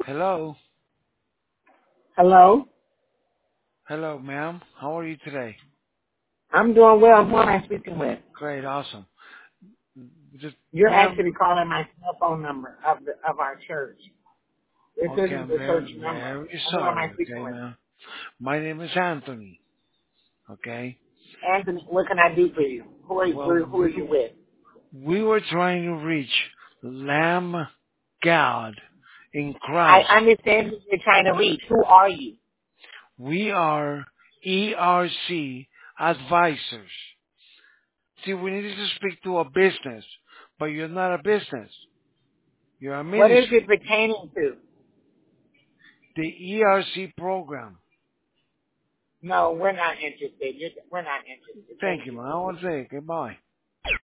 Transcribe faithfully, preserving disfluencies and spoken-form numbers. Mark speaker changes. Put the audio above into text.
Speaker 1: Hello.
Speaker 2: Hello?
Speaker 1: Hello, ma'am. How are you today?
Speaker 2: I'm doing well. Who am I speaking with?
Speaker 1: Great, awesome. Just,
Speaker 2: You're
Speaker 1: ma'am,
Speaker 2: actually calling my cell phone number of the of our church. This
Speaker 1: okay,
Speaker 2: isn't
Speaker 1: I'm
Speaker 2: the church
Speaker 1: very,
Speaker 2: number.
Speaker 1: very
Speaker 2: Who am I
Speaker 1: sorry,
Speaker 2: speaking
Speaker 1: okay,
Speaker 2: with?
Speaker 1: ma'am. My name is Anthony, okay?
Speaker 2: Anthony, what can I do for you? Who are you,
Speaker 1: Well,
Speaker 2: who, who are
Speaker 1: we,
Speaker 2: you with?
Speaker 1: we were trying to reach Lamb God in
Speaker 2: I
Speaker 1: Christ.
Speaker 2: understand who you're trying to reach. Who are you?
Speaker 1: We are E R C advisors. See, we needed to speak to a business, but you're not a business. You're a
Speaker 2: What is
Speaker 1: ministry.
Speaker 2: it pertaining to?
Speaker 1: The E R C program.
Speaker 2: No, we're not interested. You're, we're not interested.
Speaker 1: Thank
Speaker 2: Thank
Speaker 1: you,
Speaker 2: you.
Speaker 1: man. I want to say goodbye.